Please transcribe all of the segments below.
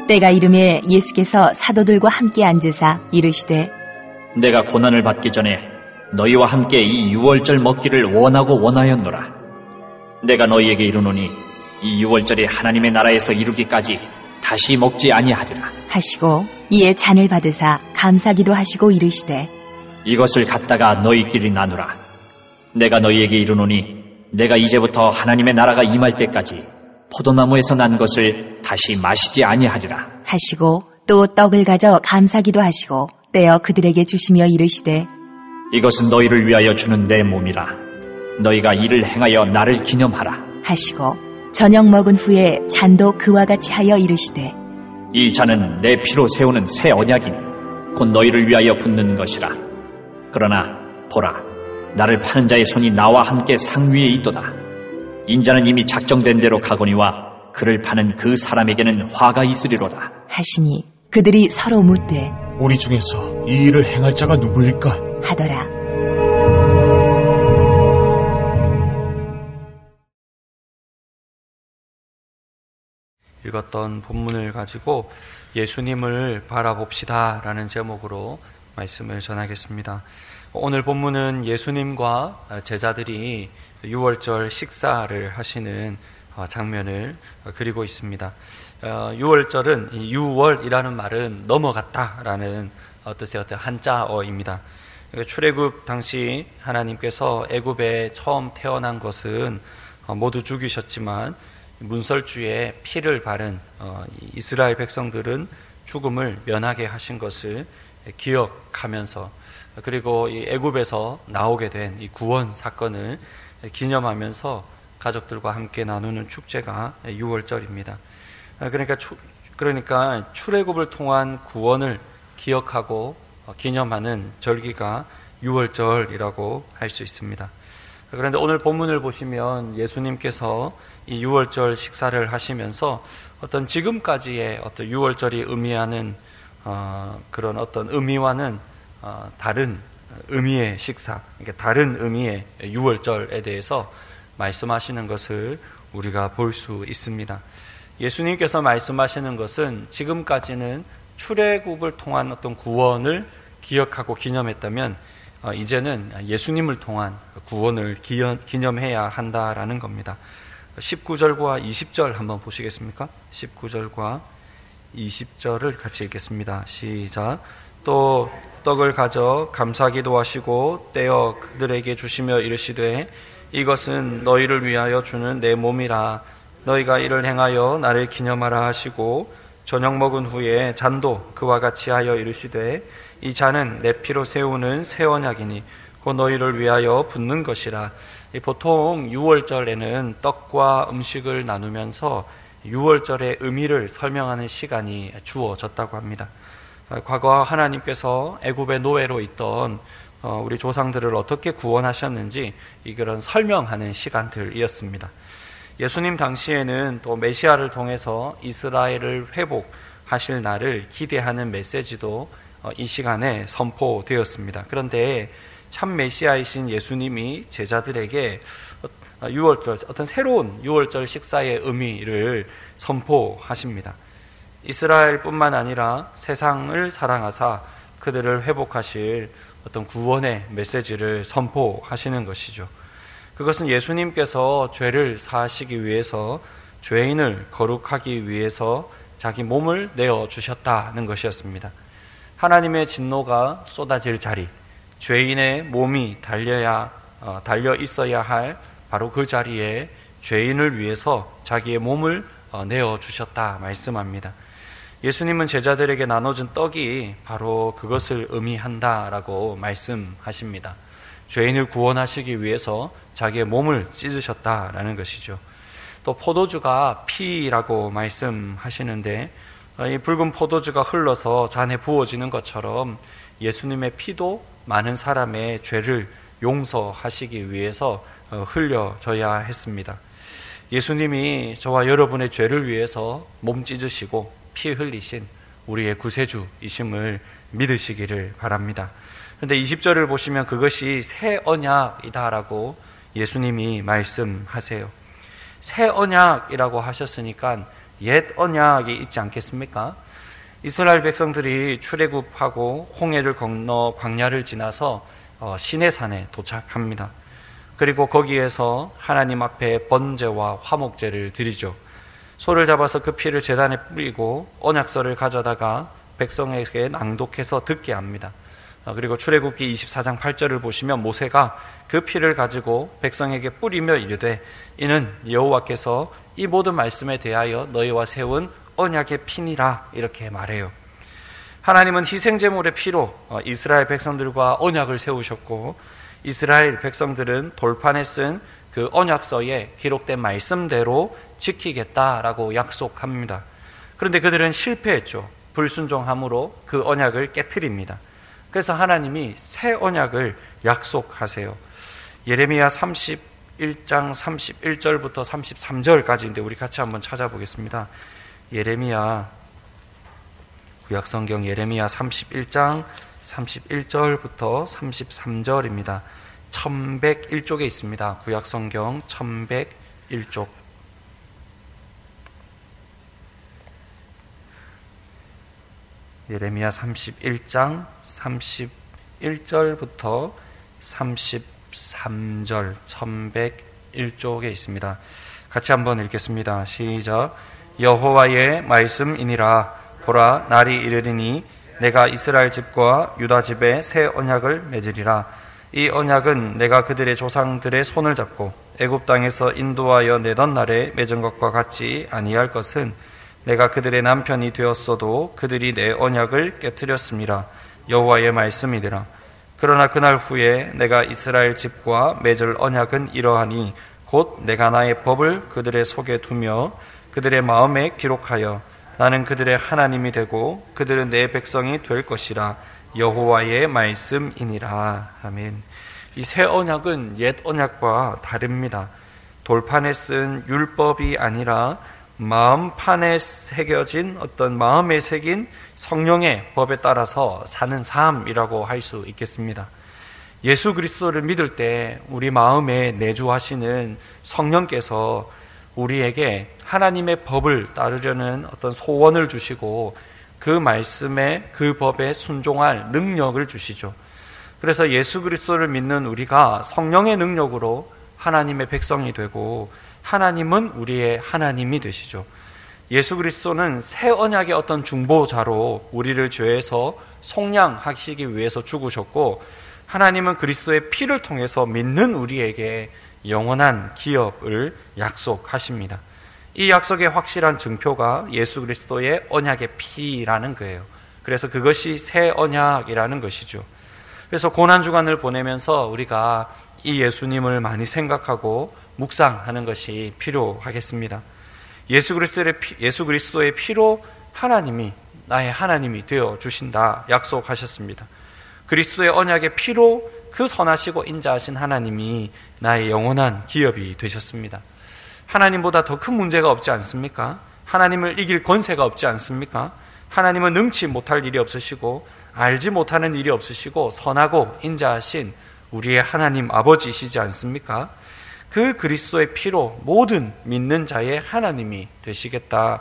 때가 이름에 예수께서 사도들과 함께 앉으사 이르시되 내가 고난을 받기 전에 너희와 함께 이 유월절 먹기를 원하고 원하였노라. 내가 너희에게 이르노니 이 유월절이 하나님의 나라에서 이루기까지 다시 먹지 아니하리라 하시고 이에 잔을 받으사 감사기도 하시고 이르시되 이것을 갖다가 너희끼리 나누라. 내가 너희에게 이르노니 내가 이제부터 하나님의 나라가 임할 때까지 포도나무에서 난 것을 다시 마시지 아니하리라 하시고 또 떡을 가져 감사기도 하시고 떼어 그들에게 주시며 이르시되 이것은 너희를 위하여 주는 내 몸이라. 너희가 이를 행하여 나를 기념하라 하시고 저녁 먹은 후에 잔도 그와 같이 하여 이르시되 이 잔은 내 피로 세우는 새 언약이니 곧 너희를 위하여 붓는 것이라. 그러나 보라, 나를 파는 자의 손이 나와 함께 상위에 있도다. 인자는 이미 작정된 대로 가거니와 그를 파는 그 사람에게는 화가 있으리로다 하시니 그들이 서로 묻되 우리 중에서 이 일을 행할 자가 누구일까 하더라. 읽었던 본문을 가지고 예수님을 바라봅시다 라는 제목으로 말씀을 전하겠습니다. 오늘 본문은 예수님과 제자들이 유월절 식사를 하시는 장면을 그리고 있습니다. 유월절은 유월이라는 말은 넘어갔다라는 뜻의 어떤 한자어입니다. 출애굽 당시 하나님께서 애굽에 처음 태어난 것은 모두 죽이셨지만 문설주에 피를 바른 이스라엘 백성들은 죽음을 면하게 하신 것을 기억하면서 그리고 이 애굽에서 나오게 된 이 구원 사건을 기념하면서 가족들과 함께 나누는 축제가 유월절입니다. 그러니까 출애굽을 통한 구원을 기억하고 기념하는 절기가 유월절이라고 할 수 있습니다. 그런데 오늘 본문을 보시면 예수님께서 이 유월절 식사를 하시면서 어떤 지금까지의 어떤 유월절이 의미하는 그런 어떤 의미와는 다른 의미의 식사, 그러니까 다른 의미의 유월절에 대해서 말씀하시는 것을 우리가 볼 수 있습니다. 예수님께서 말씀하시는 것은 지금까지는 출애굽을 통한 어떤 구원을 기억하고 기념했다면 이제는 예수님을 통한 구원을 기념해야 한다라는 겁니다. 19절과 20절 한번 보시겠습니까? 19절과 20절을 같이 읽겠습니다. 시작. 또 떡을 가져 감사기도 하시고 떼어 그들에게 주시며 이르시되 이것은 너희를 위하여 주는 내 몸이라. 너희가 이를 행하여 나를 기념하라 하시고 저녁 먹은 후에 잔도 그와 같이 하여 이르시되 이 잔은 내 피로 세우는 새 언약이니 곧 너희를 위하여 붓는 것이라. 보통 유월절에는 떡과 음식을 나누면서 유월절의 의미를 설명하는 시간이 주어졌다고 합니다. 과거 하나님께서 애굽의 노예로 있던 우리 조상들을 어떻게 구원하셨는지 그런 설명하는 시간들이었습니다. 예수님 당시에는 또 메시아를 통해서 이스라엘을 회복하실 날을 기대하는 메시지도 이 시간에 선포되었습니다. 그런데 참 메시아이신 예수님이 제자들에게 유월절, 어떤 새로운 유월절 식사의 의미를 선포하십니다. 이스라엘뿐만 아니라 세상을 사랑하사 그들을 회복하실 어떤 구원의 메시지를 선포하시는 것이죠. 그것은 예수님께서 죄를 사하시기 위해서, 죄인을 거룩하기 위해서 자기 몸을 내어주셨다는 것이었습니다. 하나님의 진노가 쏟아질 자리, 죄인의 몸이 달려 있어야 할 바로 그 자리에 죄인을 위해서 자기의 몸을 내어주셨다 말씀합니다. 예수님은 제자들에게 나눠준 떡이 바로 그것을 의미한다라고 말씀하십니다. 죄인을 구원하시기 위해서 자기의 몸을 찢으셨다라는 것이죠. 또 포도주가 피라고 말씀하시는데 이 붉은 포도주가 흘러서 잔에 부어지는 것처럼 예수님의 피도 많은 사람의 죄를 용서하시기 위해서 흘려져야 했습니다. 예수님이 저와 여러분의 죄를 위해서 몸 찢으시고 피 흘리신 우리의 구세주이심을 믿으시기를 바랍니다. 그런데 20절을 보시면 그것이 새 언약이다라고 예수님이 말씀하세요. 새 언약이라고 하셨으니까 옛 언약이 있지 않겠습니까? 이스라엘 백성들이 출애굽하고 홍해를 건너 광야를 지나서 시내산에 도착합니다. 그리고 거기에서 하나님 앞에 번제와 화목제를 드리죠. 소를 잡아서 그 피를 제단에 뿌리고 언약서를 가져다가 백성에게 낭독해서 듣게 합니다. 그리고 출애굽기 24장 8절을 보시면 모세가 그 피를 가지고 백성에게 뿌리며 이르되 이는 여호와께서 이 모든 말씀에 대하여 너희와 세운 언약의 피니라 이렇게 말해요. 하나님은 희생제물의 피로 이스라엘 백성들과 언약을 세우셨고 이스라엘 백성들은 돌판에 쓴 그 언약서에 기록된 말씀대로 지키겠다라고 약속합니다. 그런데 그들은 실패했죠. 불순종함으로 그 언약을 깨트립니다. 그래서 하나님이 새 언약을 약속하세요. 예레미야 31장 31절부터 33절까지인데 우리 같이 한번 찾아보겠습니다. 예레미야 구약성경 예레미야 31장 31절부터 33절입니다. 1101쪽에 있습니다. 구약성경 1101쪽. 예레미야 31장 31절부터 33절 1101쪽에 있습니다. 같이 한번 읽겠습니다. 시작. 여호와의 말씀이니라. 보라, 날이 이르리니 내가 이스라엘 집과 유다 집에 새 언약을 맺으리라. 이 언약은 내가 그들의 조상들의 손을 잡고 애굽 땅에서 인도하여 내던 날에 맺은 것과 같지 아니할 것은 내가 그들의 남편이 되었어도 그들이 내 언약을 깨뜨렸음이라. 여호와의 말씀이니라. 그러나 그날 후에 내가 이스라엘 집과 맺을 언약은 이러하니 곧 내가 나의 법을 그들의 속에 두며 그들의 마음에 기록하여 나는 그들의 하나님이 되고 그들은 내 백성이 될 것이라. 여호와의 말씀이니라. 아멘. 이 새 언약은 옛 언약과 다릅니다. 돌판에 쓴 율법이 아니라 마음판에 새겨진 어떤 마음에 새긴 성령의 법에 따라서 사는 삶이라고 할 수 있겠습니다. 예수 그리스도를 믿을 때 우리 마음에 내주하시는 성령께서 우리에게 하나님의 법을 따르려는 어떤 소원을 주시고 그 말씀에 그 법에 순종할 능력을 주시죠. 그래서 예수 그리스도를 믿는 우리가 성령의 능력으로 하나님의 백성이 되고 하나님은 우리의 하나님이 되시죠. 예수 그리스도는 새 언약의 어떤 중보자로 우리를 죄에서 속량하시기 위해서 죽으셨고 하나님은 그리스도의 피를 통해서 믿는 우리에게 영원한 기업을 약속하십니다. 이 약속의 확실한 증표가 예수 그리스도의 언약의 피라는 거예요. 그래서 그것이 새 언약이라는 것이죠. 그래서 고난주간을 보내면서 우리가 이 예수님을 많이 생각하고 묵상하는 것이 필요하겠습니다. 예수 그리스도의 피로 하나님이 나의 하나님이 되어 주신다 약속하셨습니다. 그리스도의 언약의 피로 그 선하시고 인자하신 하나님이 나의 영원한 기업이 되셨습니다. 하나님보다 더 큰 문제가 없지 않습니까? 하나님을 이길 권세가 없지 않습니까? 하나님은 능치 못할 일이 없으시고 알지 못하는 일이 없으시고 선하고 인자하신 우리의 하나님 아버지이시지 않습니까? 그 그리스도의 피로 모든 믿는 자의 하나님이 되시겠다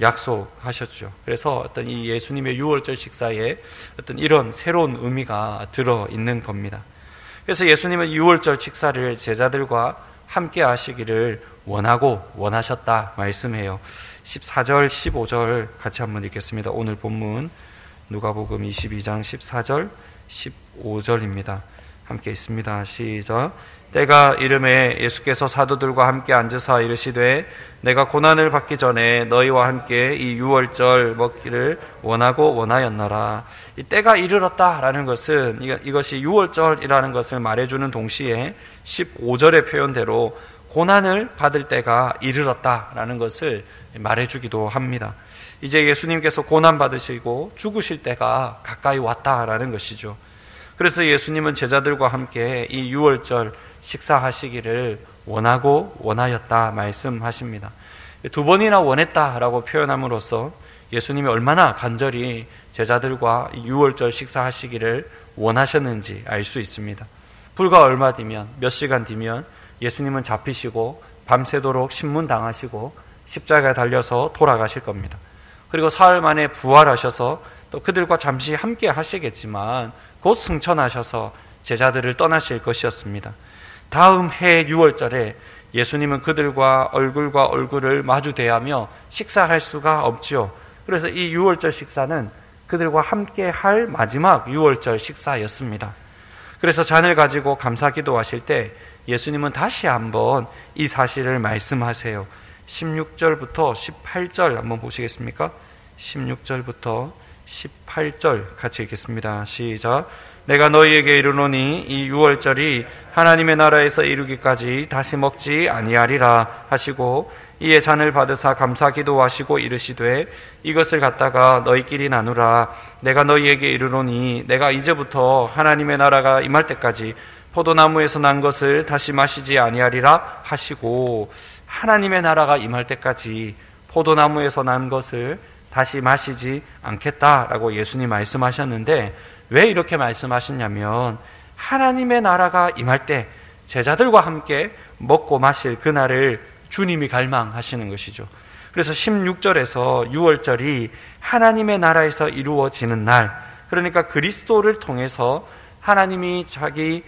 약속하셨죠. 그래서 어떤 이 예수님의 유월절 식사에 어떤 이런 새로운 의미가 들어있는 겁니다. 그래서 예수님은 유월절 식사를 제자들과 함께 하시기를 원하고 원하셨다 말씀해요. 14절 15절 같이 한번 읽겠습니다. 오늘 본문 누가복음 22장 14절 15절입니다. 함께 있습니다. 시작. 때가 이름에 예수께서 사도들과 함께 앉으사 이르시되 내가 고난을 받기 전에 너희와 함께 이 유월절 먹기를 원하고 원하였노라. 이 때가 이르렀다라는 것은 이것이 유월절이라는 것을 말해주는 동시에 15절의 표현대로 고난을 받을 때가 이르렀다라는 것을 말해주기도 합니다. 이제 예수님께서 고난 받으시고 죽으실 때가 가까이 왔다라는 것이죠. 그래서 예수님은 제자들과 함께 이 유월절 식사하시기를 원하고 원하였다 말씀하십니다. 두 번이나 원했다라고 표현함으로써 예수님이 얼마나 간절히 제자들과 유월절 식사하시기를 원하셨는지 알 수 있습니다. 불과 얼마 뒤면 몇 시간 뒤면 예수님은 잡히시고 밤새도록 신문당하시고 십자가에 달려서 돌아가실 겁니다. 그리고 사흘 만에 부활하셔서 또 그들과 잠시 함께 하시겠지만 곧 승천하셔서 제자들을 떠나실 것이었습니다. 다음 해 6월절에 예수님은 그들과 얼굴과 얼굴을 마주 대하며 식사할 수가 없지요. 그래서 이 6월절 식사는 그들과 함께 할 마지막 6월절 식사였습니다. 그래서 잔을 가지고 감사기도 하실 때 예수님은 다시 한번 이 사실을 말씀하세요. 16절부터 18절 한번 보시겠습니까? 16절부터 18절 같이 읽겠습니다. 시작. 내가 너희에게 이르노니 이 6월절이 하나님의 나라에서 이루기까지 다시 먹지 아니하리라 하시고 이에 잔을 받으사 감사기도 하시고 이르시되 이것을 갖다가 너희끼리 나누라. 내가 너희에게 이르노니 내가 이제부터 하나님의 나라가 임할 때까지 포도나무에서 난 것을 다시 마시지 아니하리라 하시고, 하나님의 나라가 임할 때까지 포도나무에서 난 것을 다시 마시지 않겠다라고 예수님 말씀하셨는데, 왜 이렇게 말씀하셨냐면 하나님의 나라가 임할 때 제자들과 함께 먹고 마실 그날을 주님이 갈망하시는 것이죠. 그래서 16절에서 6월절이 하나님의 나라에서 이루어지는 날, 그러니까 그리스도를 통해서 하나님이 자기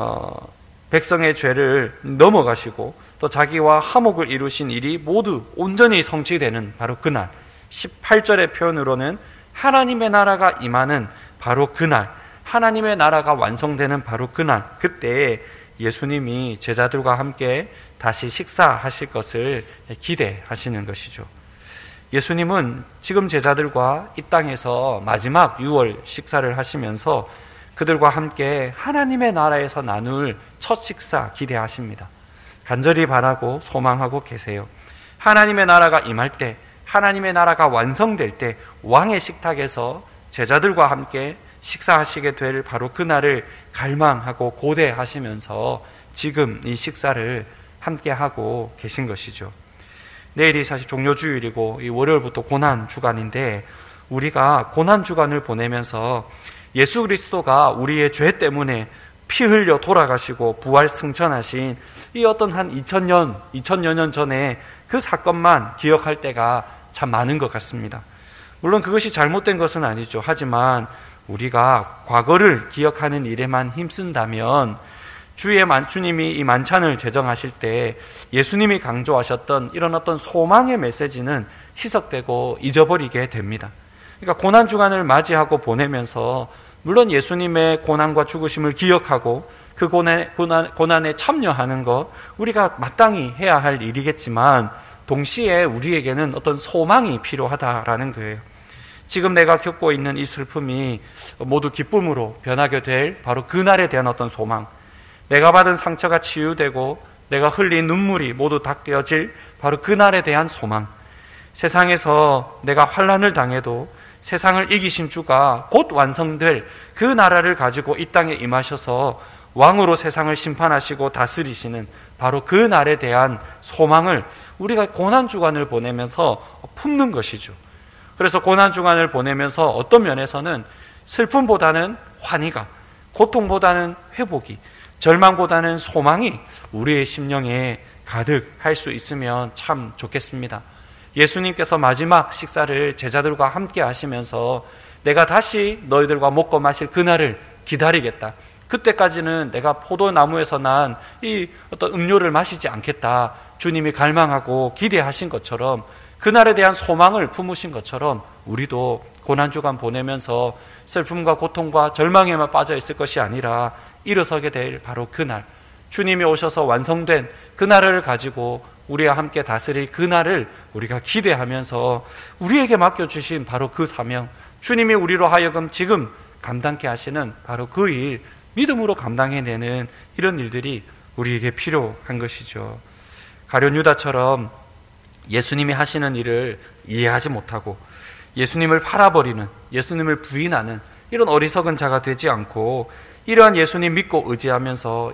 백성의 죄를 넘어가시고 또 자기와 화목을 이루신 일이 모두 온전히 성취되는 바로 그날, 18절의 표현으로는 하나님의 나라가 임하는 바로 그날, 하나님의 나라가 완성되는 바로 그날, 그때 예수님이 제자들과 함께 다시 식사하실 것을 기대하시는 것이죠. 예수님은 지금 제자들과 이 땅에서 마지막 6월 식사를 하시면서 그들과 함께 하나님의 나라에서 나눌 첫 식사 기대하십니다. 간절히 바라고 소망하고 계세요. 하나님의 나라가 임할 때, 하나님의 나라가 완성될 때 왕의 식탁에서 제자들과 함께 식사하시게 될 바로 그날을 갈망하고 고대하시면서 지금 이 식사를 함께 하고 계신 것이죠. 내일이 사실 종료주일이고 이 월요일부터 고난주간인데, 우리가 고난주간을 보내면서 예수 그리스도가 우리의 죄 때문에 피 흘려 돌아가시고 부활 승천하신 이 어떤 한 2000여 년 전에 그 사건만 기억할 때가 참 많은 것 같습니다. 물론 그것이 잘못된 것은 아니죠. 하지만 우리가 과거를 기억하는 일에만 힘쓴다면 주님이 이 만찬을 제정하실 때 예수님이 강조하셨던 이런 어떤 소망의 메시지는 희석되고 잊어버리게 됩니다. 그러니까 고난주간을 맞이하고 보내면서 물론 예수님의 고난과 죽으심을 기억하고 그 고난에 참여하는 것 우리가 마땅히 해야 할 일이겠지만, 동시에 우리에게는 어떤 소망이 필요하다라는 거예요. 지금 내가 겪고 있는 이 슬픔이 모두 기쁨으로 변하게 될 바로 그날에 대한 어떤 소망, 내가 받은 상처가 치유되고 내가 흘린 눈물이 모두 닦여질 바로 그날에 대한 소망, 세상에서 내가 환난을 당해도 세상을 이기신 주가 곧 완성될 그 나라를 가지고 이 땅에 임하셔서 왕으로 세상을 심판하시고 다스리시는 바로 그 날에 대한 소망을 우리가 고난주간을 보내면서 품는 것이죠. 그래서 고난주간을 보내면서 어떤 면에서는 슬픔보다는 환희가, 고통보다는 회복이, 절망보다는 소망이 우리의 심령에 가득할 수 있으면 참 좋겠습니다. 예수님께서 마지막 식사를 제자들과 함께 하시면서 내가 다시 너희들과 먹고 마실 그날을 기다리겠다. 그때까지는 내가 포도나무에서 난 이 어떤 음료를 마시지 않겠다. 주님이 갈망하고 기대하신 것처럼, 그날에 대한 소망을 품으신 것처럼 우리도 고난주간 보내면서 슬픔과 고통과 절망에만 빠져 있을 것이 아니라 일어서게 될 바로 그날, 주님이 오셔서 완성된 그날을 가지고 우리와 함께 다스릴 그날을 우리가 기대하면서 우리에게 맡겨주신 바로 그 사명, 주님이 우리로 하여금 지금 감당케 하시는 바로 그 일, 믿음으로 감당해내는 이런 일들이 우리에게 필요한 것이죠. 가룟 유다처럼 예수님이 하시는 일을 이해하지 못하고 예수님을 팔아버리는, 예수님을 부인하는 이런 어리석은 자가 되지 않고, 이러한 예수님 믿고 의지하면서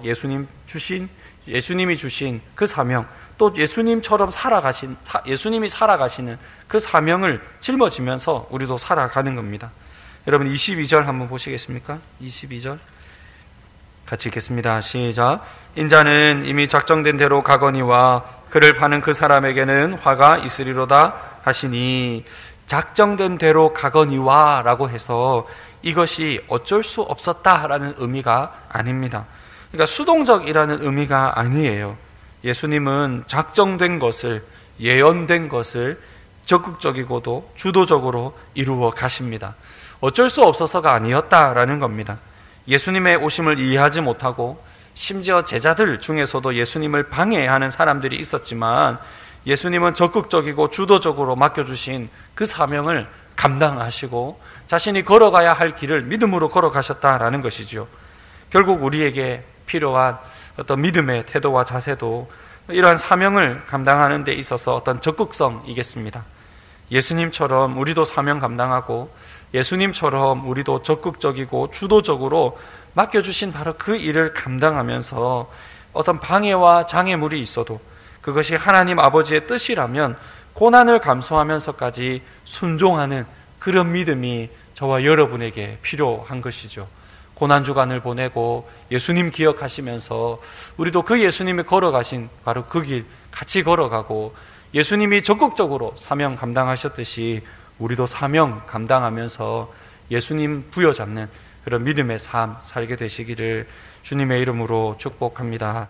예수님이 주신 그 사명, 또 예수님처럼 예수님이 살아가시는 그 사명을 짊어지면서 우리도 살아가는 겁니다. 여러분 22절 한번 보시겠습니까? 22절 같이 읽겠습니다. 시작. 인자는 이미 작정된 대로 가거니와 그를 파는 그 사람에게는 화가 있으리로다 하시니, 작정된 대로 가거니와 라고 해서 이것이 어쩔 수 없었다라는 의미가 아닙니다. 그러니까 수동적이라는 의미가 아니에요. 예수님은 작정된 것을, 예언된 것을 적극적이고도 주도적으로 이루어 가십니다. 어쩔 수 없어서가 아니었다라는 겁니다. 예수님의 오심을 이해하지 못하고 심지어 제자들 중에서도 예수님을 방해하는 사람들이 있었지만, 예수님은 적극적이고 주도적으로 맡겨주신 그 사명을 감당하시고 자신이 걸어가야 할 길을 믿음으로 걸어가셨다라는 것이죠. 결국 우리에게 필요한 어떤 믿음의 태도와 자세도 이러한 사명을 감당하는 데 있어서 어떤 적극성이겠습니다. 예수님처럼 우리도 사명 감당하고 예수님처럼 우리도 적극적이고 주도적으로 맡겨주신 바로 그 일을 감당하면서 어떤 방해와 장애물이 있어도 그것이 하나님 아버지의 뜻이라면 고난을 감수하면서까지 순종하는 그런 믿음이 저와 여러분에게 필요한 것이죠. 고난주간을 보내고 예수님 기억하시면서 우리도 그 예수님이 걸어가신 바로 그 길 같이 걸어가고, 예수님이 적극적으로 사명 감당하셨듯이 우리도 사명 감당하면서 예수님 부여잡는 그런 믿음의 삶 살게 되시기를 주님의 이름으로 축복합니다.